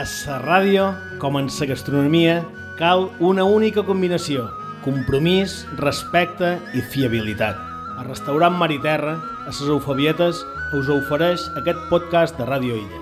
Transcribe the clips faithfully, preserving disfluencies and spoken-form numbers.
A la ràdio, com en la gastronomia, cal una única combinació: compromís, respecte i fiabilitat. El restaurant Mar i Terra, a les Eufebietes, us ofereix aquest podcast de Ràdio Illa.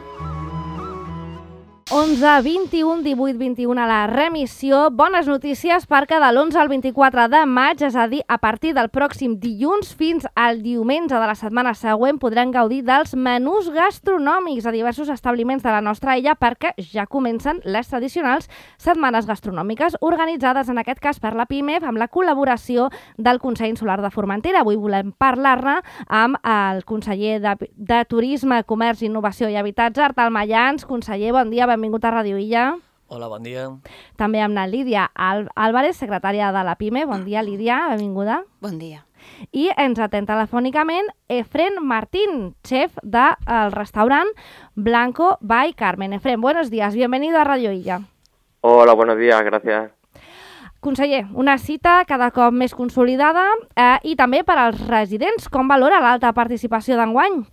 onze, vint-i-u, divuit, vint-i-u a la remissió. Bones notícies perquè de l'onze al vint-i-quatre de maig, és a dir, a partir del pròxim dilluns fins al diumenge de la setmana següent, podrem gaudir dels menús gastronòmics a diversos establiments de la nostra illa, perquè ja comencen les tradicionals setmanes gastronòmiques organitzades, en aquest cas per la PIMEF, amb la col·laboració del Consell Insular de Formentera. Avui volem parlar-ne amb el conseller de, de Turisme, Comerç, Innovació i Habitatge, Artal Mayans. Conseller, bon dia, benvingut a Ràdio Illa. Hola, bon dia. També amb la Lídia Álvarez, secretària de la PIME. Bon dia, Lídia, benvinguda. Bon dia. I ens atén telefònicament Efren Martín, chef del restaurant Blanco by Carmen. Efren, buenos días, bienvenido a Ràdio Illa. Hola, buenos días, gracias. Conseller, una cita cada cop més consolidada eh, i també per als residents. Com valora l'alta participació d'enguany?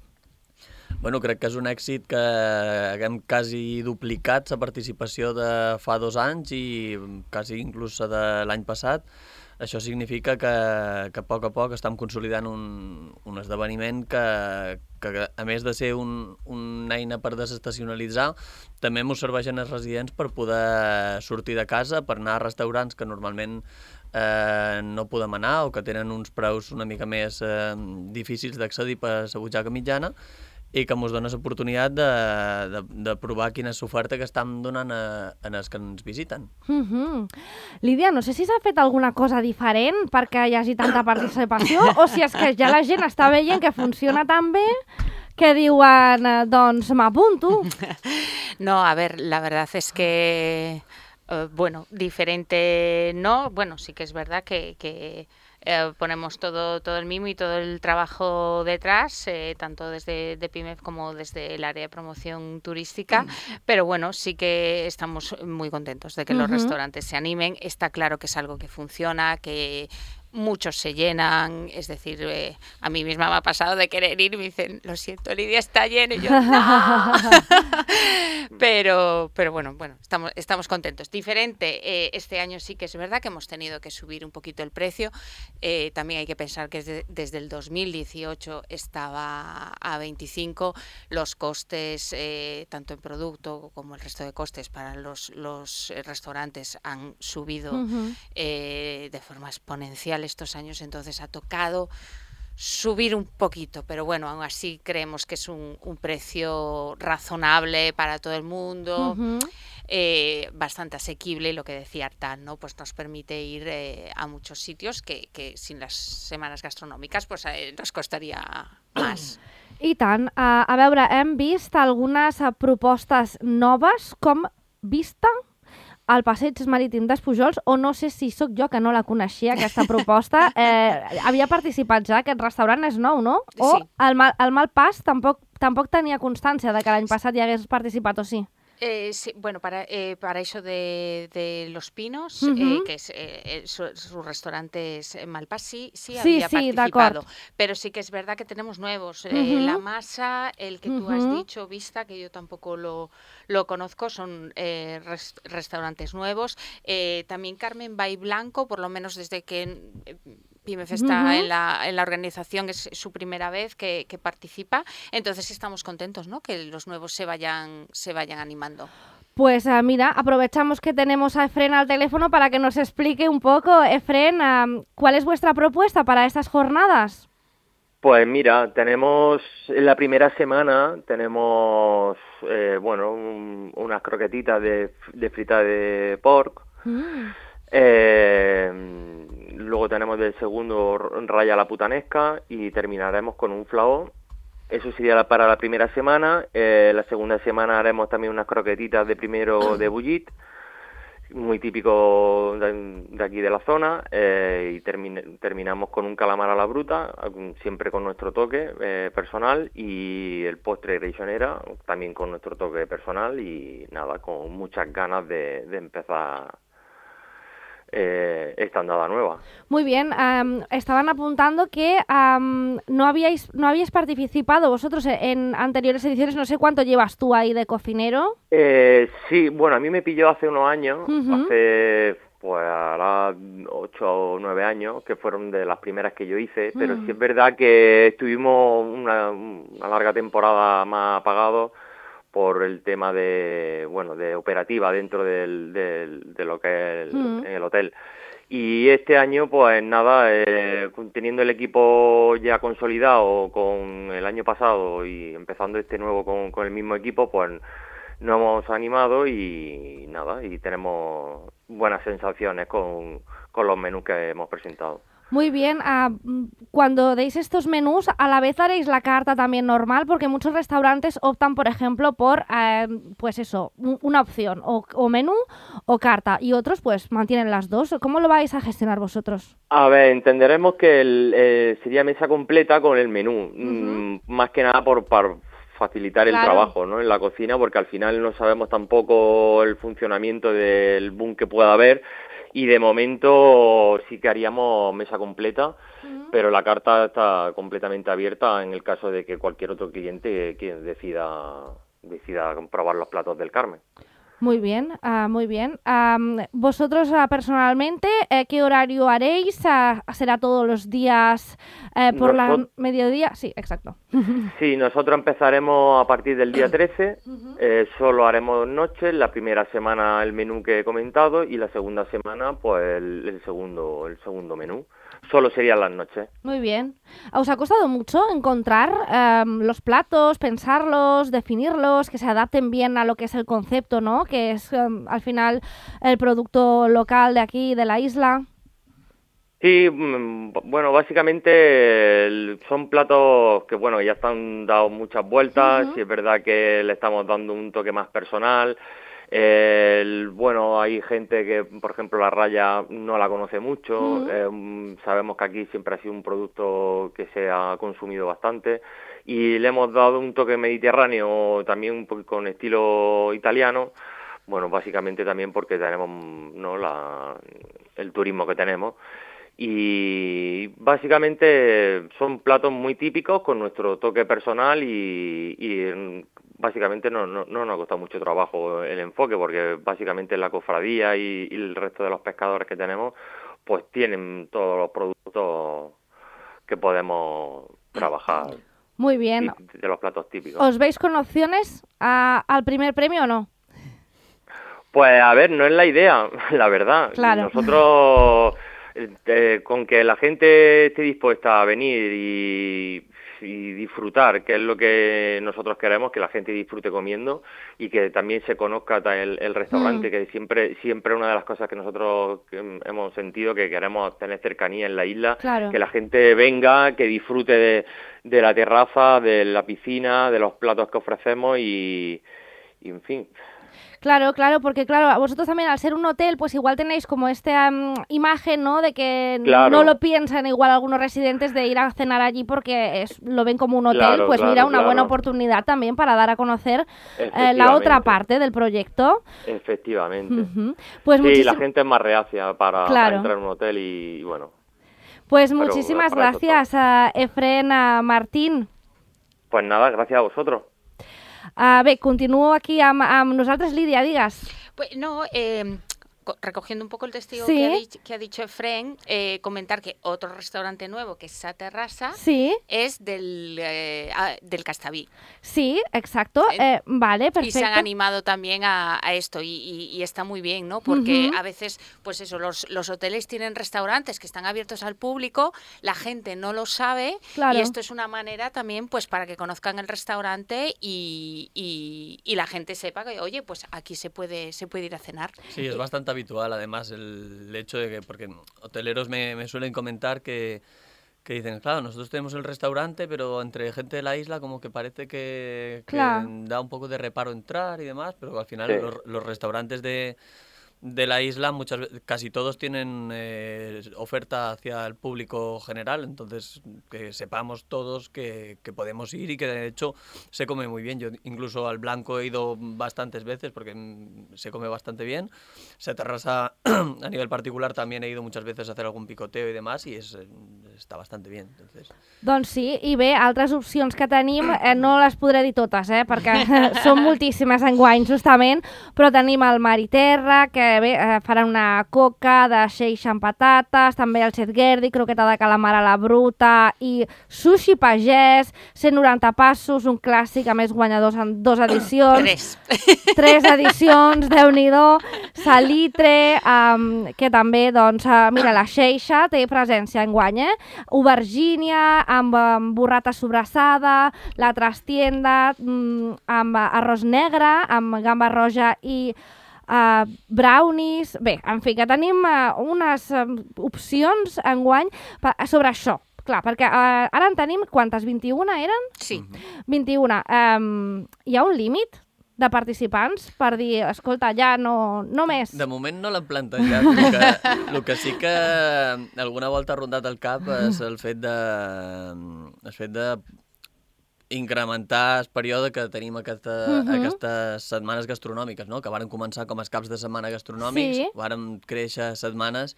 Bueno, crec que és un èxit que haguem quasi duplicat la participació de fa dos anys i quasi inclús de l'any passat. Això significa que, que a poc a poc estem consolidant un, un esdeveniment que, que, a més de ser un, una eina per desestacionalitzar, també ens serveix als residents per poder sortir de casa, per anar a restaurants que normalment eh, no podem anar o que tenen uns preus una mica més eh, difícils d'accedir per la butxaca mitjana, i que ens dona l'oportunitat de, de, de provar quina és l'oferta que estem donant a, a els que ens visiten. Mm-hmm. Lídia, no sé si s'ha fet alguna cosa diferent perquè hi hagi tanta participació o si és que ja la gent està veient que funciona tan bé que diuen, doncs m'apunto. No, a ver, la verdad es que, uh, bueno, diferente no, bueno, sí que es verdad que... que... Eh, ponemos todo, todo el mimo y todo el trabajo detrás, eh, tanto desde de PIMEF como desde el área de promoción turística, mm. pero bueno, sí que estamos muy contentos de que uh-huh. los restaurantes se animen. Está claro que es algo que funciona, que muchos se llenan, es decir, eh, a mí misma me ha pasado de querer ir y me dicen, lo siento, Lidia, está lleno, y yo, no. pero, pero bueno, bueno, estamos, estamos contentos. Diferente, eh, este año sí que es verdad que hemos tenido que subir un poquito el precio, eh, también hay que pensar que desde, desde el dos mil dieciocho estaba a veinticinco, los costes, eh, tanto en producto como el resto de costes para los, los restaurantes han subido uh-huh. eh, de forma exponencial estos años, entonces ha tocado subir un poquito, pero bueno, aún así creemos que es un, un precio razonable para todo el mundo, uh-huh. eh, bastante asequible, y lo que decía Artal, ¿no? Pues nos permite ir eh, a muchos sitios que, que sin las semanas gastronòmiques pues, eh, nos costaria más. I tant. Uh, a veure, hem vist algunes uh, propostes noves, com Vista al Passeig Marítim d'Espujols, o no sé si sóc jo que no la coneixia, aquesta proposta. Eh, havia participat ja, aquest restaurant és nou, no? O sí. el, mal, el Malpàs tampoc, tampoc tenia constància de que l'any passat hi hagués participat, o sí? Eh, sí, bueno, para, eh, para eso de, de Los Pinos, uh-huh. eh, que es eh, su, su restaurante es Malpàs, sí, sí, sí había sí, participado, pero sí que es verdad que tenemos nuevos. Eh, uh-huh. La Masa, el que uh-huh. tú has dicho, Vista, que yo tampoco lo, lo conozco, son eh, res, restaurantes nuevos. Eh, también Carmen by Blanco, por lo menos desde que... Eh, PIMEF está uh-huh. en, la, en la organización, es su primera vez que, que participa, entonces estamos contentos, ¿no? Que los nuevos se vayan, se vayan animando. Pues uh, mira, aprovechamos que tenemos a Efren al teléfono para que nos explique un poco. Efren, uh, ¿cuál es vuestra propuesta para estas jornadas? Pues mira, tenemos en la primera semana, tenemos, eh, bueno, un, unas croquetitas de, de frita de pork, mm. eh, luego tenemos del segundo raya la putanesca y terminaremos con un flaó. Eso sería para la primera semana. Eh, la segunda semana haremos también unas croquetitas de primero de bullit, muy típico de, de aquí de la zona, eh, y termin- terminamos con un calamar a la bruta, siempre con nuestro toque eh, personal, y el postre greixonera, también con nuestro toque personal, y nada, con muchas ganas de, de empezar eh, esta andada nueva. Muy bien, um, estaban apuntando que um, no habíais no habíais participado vosotros en anteriores ediciones, no sé cuánto llevas tú ahí de cocinero. Eh, sí, bueno, a mí me pilló hace unos años, Uh-huh. hace pues ahora ocho o nueve años, que fueron de las primeras que yo hice, pero Mm. sí es verdad que estuvimos una, una larga temporada más apagados por el tema de, bueno, de operativa dentro del, del, de lo que es el, Mm. en el hotel. Y este año, pues nada, eh, teniendo el equipo ya consolidado con el año pasado y empezando este nuevo con, con el mismo equipo, pues nos hemos animado y nada, y tenemos buenas sensaciones con, con los menús que hemos presentado. Muy bien, uh, cuando deis estos menús, a la vez haréis la carta también normal, porque muchos restaurantes optan, por ejemplo, por, uh, pues eso, una opción, o, o menú o carta, y otros pues mantienen las dos. ¿Cómo lo vais a gestionar vosotros? A ver, entenderemos que el, eh, sería mesa completa con el menú, Uh-huh. mm, más que nada por, por facilitar el Claro. trabajo, ¿no?, en la cocina, porque al final no sabemos tampoco el funcionamiento del boom que pueda haber, y de momento sí que haríamos mesa completa, Uh-huh. pero la carta está completamente abierta en el caso de que cualquier otro cliente que decida decida probar los platos del Carmen. Muy bien, uh, muy bien. Um, vosotros uh, personalmente, eh, ¿qué horario haréis? Uh, ¿Será todos los días eh, por Nosot- la mediodía? Sí, exacto. Sí, nosotros empezaremos a partir del día trece, eh, solo haremos dos noches, la primera semana el menú que he comentado y la segunda semana pues el, el segundo el segundo menú. Solo serían las noches. Muy bien. ¿Os ha costado mucho encontrar um, los platos, pensarlos, definirlos, que se adapten bien a lo que es el concepto, ¿no? Que es um, al final el producto local de aquí, de la isla? Sí, mm, bueno, básicamente el- son platos que, bueno, ya están dado muchas vueltas, Ujú. sí es verdad que le estamos dando un toque más personal. El, bueno, hay gente que, por ejemplo, la raya no la conoce mucho. Ujú. eh, mm, sabemos que aquí siempre ha sido un producto que se ha consumido bastante y le hemos dado un toque mediterráneo, también un poco con estilo italiano. Bueno, básicamente también porque tenemos, ¿no?, la, el turismo que tenemos. Y básicamente son platos muy típicos con nuestro toque personal y, y básicamente no, no, no nos ha costado mucho trabajo el enfoque, porque básicamente la cofradía y, y el resto de los pescadores que tenemos pues tienen todos los productos que podemos trabajar. Muy bien. Y de los platos típicos. ¿Os veis con opciones a, al primer premio o no? Pues a ver, no es la idea, la verdad. Claro. Nosotros, eh, con que la gente esté dispuesta a venir y, y disfrutar, que es lo que nosotros queremos, que la gente disfrute comiendo y que también se conozca el, el restaurante, Mm. que siempre siempre una de las cosas que nosotros hemos sentido que queremos tener cercanía en la isla, Claro. que la gente venga, que disfrute de, de la terraza, de la piscina, de los platos que ofrecemos y, y en fin... Claro, claro, porque claro, vosotros también al ser un hotel, pues igual tenéis como esta um, imagen, ¿no? De que Claro. no lo piensan igual algunos residentes de ir a cenar allí porque es, lo ven como un hotel. Claro, Pues claro, mira, una claro. buena oportunidad también para dar a conocer eh, la Efectivamente. otra parte del proyecto. Efectivamente. Ujú. Pues, Sí, muchísim- la gente es más reacia para, Claro. para entrar en un hotel y, y bueno, pues pero muchísimas para eso gracias a Efren, a Martín. pues nada, gracias a vosotros. A bé, continuo aquí amb, amb nosaltres, Lídia, digues. Pues no, eh, co- recogiendo un poco el testigo Sí. que, ha dicho, que ha dicho Efren, eh, comentar que otro restaurante nuevo, que es Sa Terrassa, Sí, es del, eh, ah, del Castaví. sí, exacto. Eh, vale, perfecto. Y se han animado también a, a esto y, y- y está muy bien, ¿no? Porque Ujú. a veces, pues eso, los, los hoteles tienen restaurantes que están abiertos al público, la gente no lo sabe Claro. y esto es una manera también pues para que conozcan el restaurante y, y- y la gente sepa que, oye, pues aquí se puede, se puede ir a cenar. Sí, es bastante habitual además el, el hecho de que, porque hoteleros me, me suelen comentar que, que dicen, claro, nosotros tenemos el restaurante, pero entre gente de la isla como que parece que, que Claro. da un poco de reparo entrar y demás, pero al final Sí. los, los restaurantes de, de la isla, muchas veces, casi todos tienen eh, oferta hacia el público general, entonces que sepamos todos que, que podemos ir y que de hecho se come muy bien. Yo incluso al Blanco he ido bastantes veces porque se come bastante bien. Se Terrassa a nivel particular también he ido muchas veces a hacer algún picoteo y demás y es, está bastante bien. Entonces... Doncs sí, i bé, altres opcions que tenim, eh, no les podré dir totes, eh, perquè són moltíssimes enguany, justament, però tenim el Mar i Terra, que bé, eh, faran una coca de xeixa amb patates, també el Xetgerdi, croqueta de calamar a la bruta i sushi pagès, cent noranta passos, un clàssic, a més guanyadors en dues edicions. Tres. Tres edicions, Déu-n'hi-do, salitre, um, que també, doncs, uh, mira, la xeixa té presència enguany, eh? Aubergínia, amb, amb burrata sobrassada, la trastienda, um, amb arròs negre, amb gamba roja i uh, brownies... Bé, en fi, que tenim uh, unes uh, opcions enguany pa, sobre això. Clar, perquè uh, ara en tenim quantes? vint-i-una eren? Sí. vint-i-una. Um, hi ha un límit de participants per dir, escolta, ja no, no més? De moment no l'han plantejat. El que, el que sí que alguna volta ha rondat el cap és el fet de... el fet de incrementar el període que tenim aquesta, uh-huh. aquestes setmanes gastronòmiques, no? Que varen començar com els caps de setmana gastronòmics, sí. Varen créixer setmanes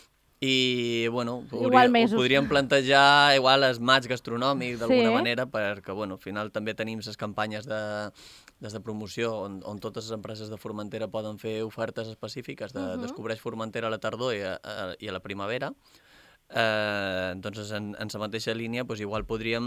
i, bueno, podria, ho podríem plantejar igual els maig gastronòmic d'alguna sí. manera, perquè, bueno, al final també tenim les campanyes de, des de promoció on, on totes les empreses de Formentera poden fer ofertes específiques de uh-huh. Descobreix Formentera a la tardor i a, a, i a la primavera. Eh, doncs en, en la mateixa línia doncs igual podríem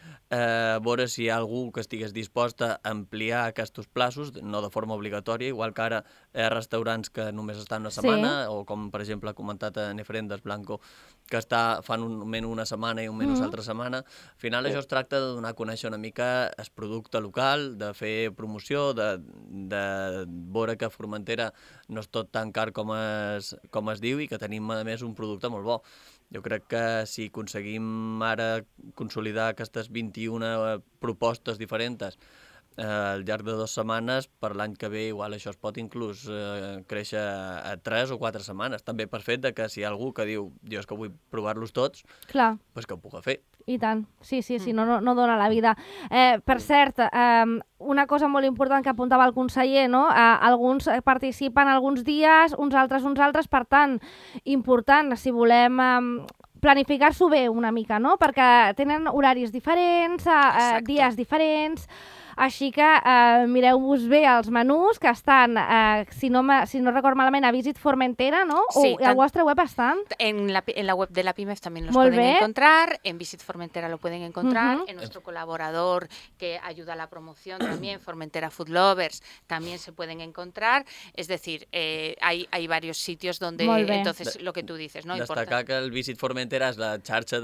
eh, veure si hi ha algú que estigués dispost a ampliar aquests plaços, no de forma obligatòria, igual que ara hi ha restaurants que només estan una setmana, sí. o com per exemple ha comentat a Nefrendes Blanco, que està, fan un menú una setmana i un menú mm-hmm. altra setmana. Al final això es tracta de donar a conèixer una mica el producte local, de fer promoció, de, de veure que Formentera no és tot tan car com es, com es diu i que tenim a més un producte molt bo. Jo crec que si aconseguim ara consolidar aquestes vint-i-una propostes diferents eh, al llarg de dues setmanes, per l'any que ve igual això es pot inclús eh, créixer a tres o quatre setmanes. També per fet de que si hi ha algú que diu jo és que vull provar-los tots, clar, pues que ho puga fer. I tant, sí, sí, sí, no, no, no dona la vida. Eh, per cert, eh, una cosa molt important que apuntava el conseller, no? Eh, alguns participen alguns dies, uns altres uns altres, per tant, important, si volem eh, planificar-s'ho bé una mica, no? Perquè tenen horaris diferents, eh, dies diferents, així que eh, mireu-vos bé els menús que estan, eh, si, no me, si no recordo malament, a Visit Formentera, ¿no? Sí, o al vuestro web están. En la, en la web de la PIMEF también los Molt pueden bé. encontrar, en Visit Formentera lo pueden encontrar, Uh-huh. en nuestro colaborador que ayuda a la promoción también, Formentera Food Lovers, también se pueden encontrar. Es decir, eh, hay, hay varios sitios donde, entonces, lo que tú dices, ¿no? Destacar Importa... que el Visit Formentera és la xarxa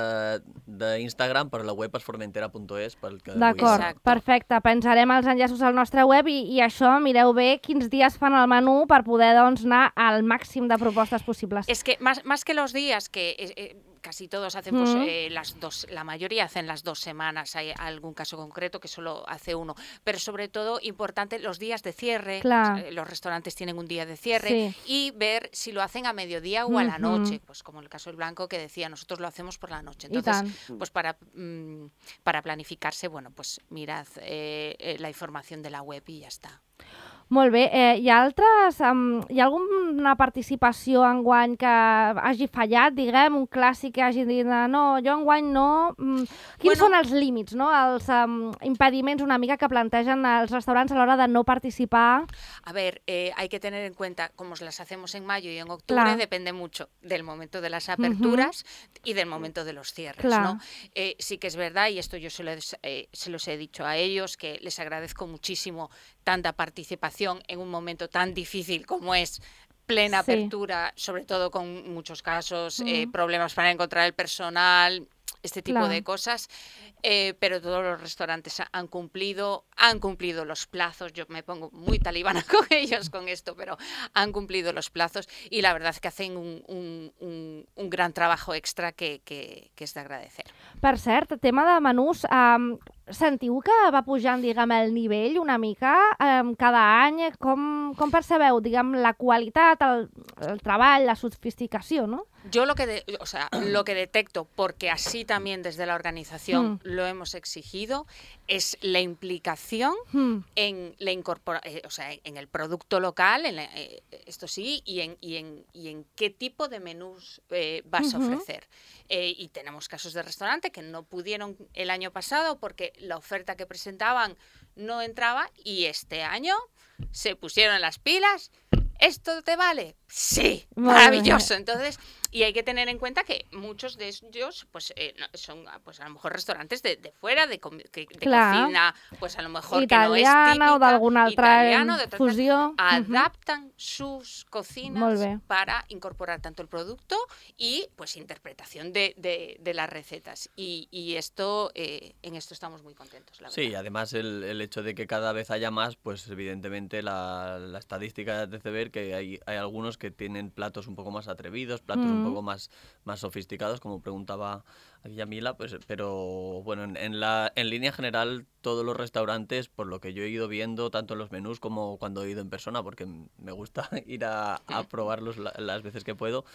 d'Instagram, però la web és formentera punt es. D'acord, perfecte. Pensarem els enllaços al nostre web i, i això, mireu bé quins dies fan el menú per poder doncs, anar al màxim de propostes possibles. Es que más, más que los días, que eh, eh, casi todos hacen, pues, eh, las dos, la mayoría hacen las dos semanas, hay algún caso concreto que solo hace uno, pero sobre todo importante los días de cierre, claro. Los restaurantes tienen un día de cierre, sí. Y ver si lo hacen a mediodía o a la noche, pues como el caso del Blanco que decía, nosotros lo hacemos por la noche, entonces pues para, mmm, para planificarse, bueno, pues mirad eh, eh, la información de la web y ya está. Molt bé. Eh, hi ha altres... Um, hi ha alguna participació enguany que hagi fallat, diguem, un clàssic que hagi dit no, jo enguany no... Mm, quins bueno, són els límits, no? Els um, impediments una mica que plantegen els restaurants a l'hora de no participar? A ver, eh, hay que tener en cuenta, como las hacemos en mayo y en octubre, claro. Depende mucho del momento de las aperturas uh-huh. y del momento de los cierres, claro. ¿no? Eh, sí que es verdad, y esto yo se, les, eh, se los he dicho a ellos, que les agradezco muchísimo tanta participación en un momento tan difícil como es plena sí. apertura, sobre todo con muchos casos, mm. eh, problemas para encontrar el personal, este tipo claro. de cosas, eh, pero todos los restaurantes han cumplido, han cumplido los plazos, yo me pongo muy talibana con ellos con esto, pero han cumplido los plazos y la verdad es que hacen un, un, un, un gran trabajo extra que, que, que és d'agradecer. Per cert, tema de menús, um, sentiu que va pujant, diguem, el nivell una mica eh, cada any? Com, com percebeu, diguem, la qualitat, el, el treball, la sofisticació, no? Yo lo que, de, o sea, lo que detecto, porque así también desde la organización mm. lo hemos exigido, es la implicación mm. en la incorpora, eh, o sea, en el producto local, en la, eh, esto sí, y en, y, en, y en qué tipo de menús eh, vas uh-huh. a ofrecer. Eh, y tenemos casos de restaurante que no pudieron el año pasado porque la oferta que presentaban no entraba, y este año se pusieron las pilas. ¿Esto te vale? Sí, muy maravilloso. Bien. Entonces, y hay que tener en cuenta que muchos de ellos pues eh, son pues a lo mejor restaurantes de, de fuera, de, com- de cocina, pues a lo mejor italiana, que no es típica, o d'alguna altra italiano, de fusió. Adaptan uh-huh. sus cocinas Molt para incorporar tanto el producto y pues interpretación de, de, de las recetas. Y, y esto, eh, en esto estamos muy contentos, la verdad. Sí, además el, el hecho de que cada vez haya más, pues evidentemente la, la estadística de ver que hay, hay algunos que tienen platos un poco más atrevidos, platos mm. un poco más, más sofisticados, como preguntaba aquí Yamila, pues, pero bueno, en, en, la, en línea general todos los restaurantes, por lo que yo he ido viendo, tanto en los menús como cuando he ido en persona, porque me gusta ir a, a probarlos la, las veces que puedo,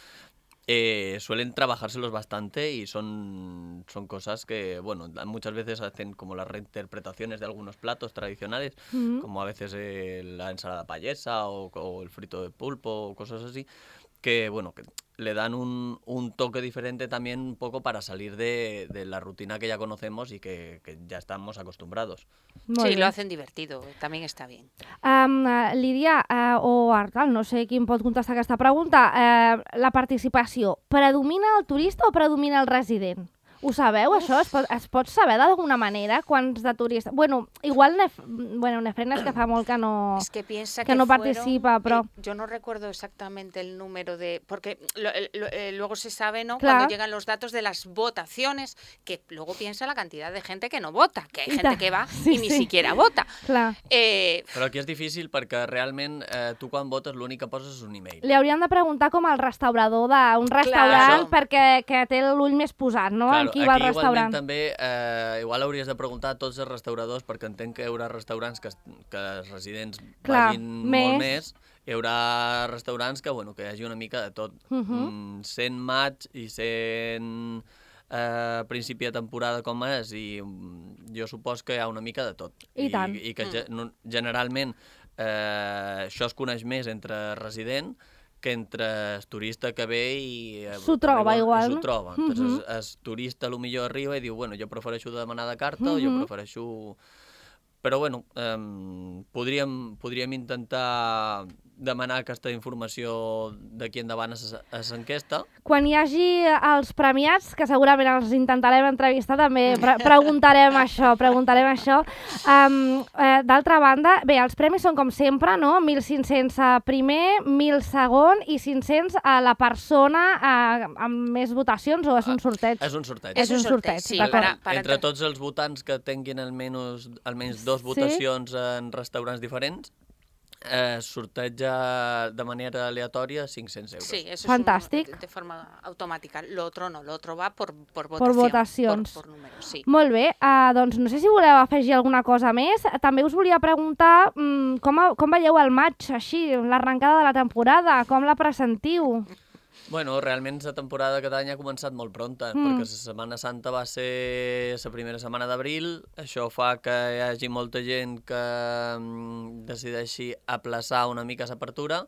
Eh, suelen trabajárselos bastante y son, son cosas que, bueno, muchas veces hacen como las reinterpretaciones de algunos platos tradicionales, mm-hmm. como a veces eh, la ensalada payesa o, o el frito de pulpo o cosas así, que, bueno, que le dan un, un toque diferente también un poco para salir de, de la rutina que ya conocemos y que, que ya estamos acostumbrados. Molt sí, bien. Lo hacen divertido, también está bien. Um, uh, Lídia, uh, o Artal, no sé qui em pot contestar aquesta pregunta, uh, la participació, predomina el turista o predomina el resident? Ho sabeu, Uf. això? Es pot, es pot saber d'alguna manera quants de turistes... Bueno, igual Nef... bueno, Nefrena es que fa molt que no, es que, piensa que que no fueron, participa, però... Eh, yo no recuerdo exactamente el número de... Porque lo, lo, eh, luego se sabe, ¿no? Claro. Cuando llegan los datos de las votaciones, que luego piensa la cantidad de gente que no vota, que hay gente que va sí, y ni sí. siquiera vota. Clar. Eh... Però aquí és difícil perquè realment eh, tu quan votes l'únic que poses és un email. Li hauríem de preguntar com al restaurador d'un restaurant claro. perquè que té l'ull més posat, no? Claro, en qui va al restaurant. També, eh, igual hauries de preguntar a tots els restauradors, perquè entenc que hi haurà restaurants que, que els residents Clar, vagin més. molt més, hi haurà restaurants que, bueno, que hi hagi una mica de tot. Uh-huh. Mm, sent maig i sent eh, principi de temporada com és, i mm, jo supos que hi ha una mica de tot. I, I tant. I que mm. generalment eh, això es coneix més entre resident que entre el turista que ve i... S'ho troba arriba, igual. S'ho troba. Entonces, uh-huh. el, el turista potser arriba i diu, bueno, jo prefereixo demanar de carta, uh-huh. o jo prefereixo... Però, bueno, eh, podríem, podríem intentar demanar aquesta informació d'aquí endavant a l'enquesta. Quan hi hagi els premiats, que segurament els intentarem entrevistar, també pre preguntarem això, preguntarem això. Um, eh, D'altra banda, bé, els premis són com sempre, no? mil cinc-cents a primer, mil segon i cinc-cents a la persona eh, amb més votacions, o és un sorteig? És un sorteig. És un sorteig, sí. Para, para Entre tots els votants que tinguin almenys, almenys dos votacions sí? en restaurants diferents, Eh, sorteja de manera aleatòria cinc-cents euros. Sí, eso Fantàstic. es un, de forma automática. Lo otro no, lo otro va por, por votación. Por votacions. Por, por números, sí. Molt bé, uh, doncs no sé si voleu afegir alguna cosa més. També us volia preguntar um, com, com veieu el maig, així, l'arrencada de la temporada, com la pressentiu? Bueno, realment la temporada cada any ha començat molt pronta, mm. perquè la Setmana Santa va ser la primera setmana d'abril, això fa que hi hagi molta gent que mm, decideixi aplaçar una mica l'apertura,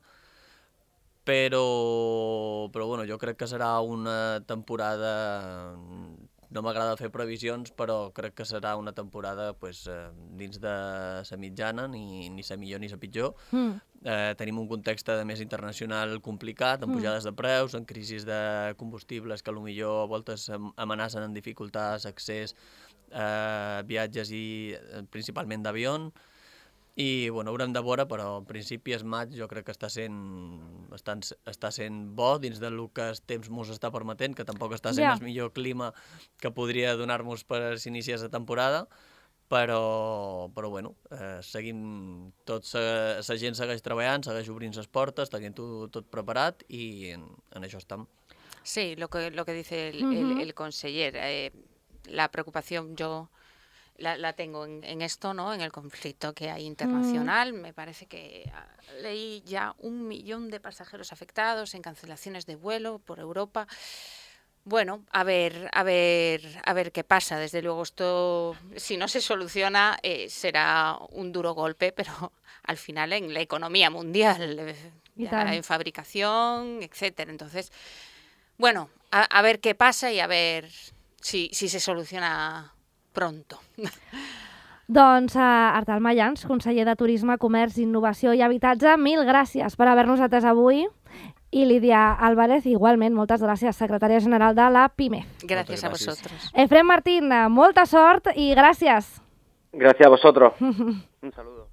però, però bueno, jo crec que serà una temporada... No m'agrada fer previsions, però crec que serà una temporada pues, eh, dins de la mitjana, ni, ni la millor ni la pitjor. Mm. Eh, tenim un context de més internacional complicat, amb pujades de preus, amb crisis de combustibles que potser a voltes amenacen en dificultar l'accés a viatges i principalment d'avió. I bueno, haurem de veure, però en principi el maig jo crec que està sent, estan, està sent bo dins del que el temps ens està permetent, que tampoc està sent yeah. el millor clima que podria donar-nos per s'iniciar la temporada, però, però bueno, eh, seguim, tots, la gent segueix treballant, segueix obrint les portes, tenint-ho tot preparat i en, en això estem. Sí, lo que, lo que dice el, uh-huh. el, el conseller, eh, la preocupación yo... la, la tengo en, en esto, ¿no? En el conflicto que hay internacional. Mm. Me parece que leí ya un millón de pasajeros afectados en cancelaciones de vuelo por Europa. Bueno, a ver, a ver, a ver qué pasa. Desde luego esto, si no se soluciona, eh, será un duro golpe, pero al final en la economía mundial, eh, ya, en fabricación, etcétera. Entonces, bueno, a, a ver qué pasa y a ver si, si se soluciona pronto. Doncs uh, Artal Mayans, conseller de Turisme, Comerç, Innovació i Habitatge, mil gràcies per haver-nos atès avui. I Lídia Álvarez, igualment, moltes gràcies, secretària general de la PIME. Gràcies a vosotros. Efrem Martín, molta sort i gràcies. Gràcies a vosotros. Un saludo.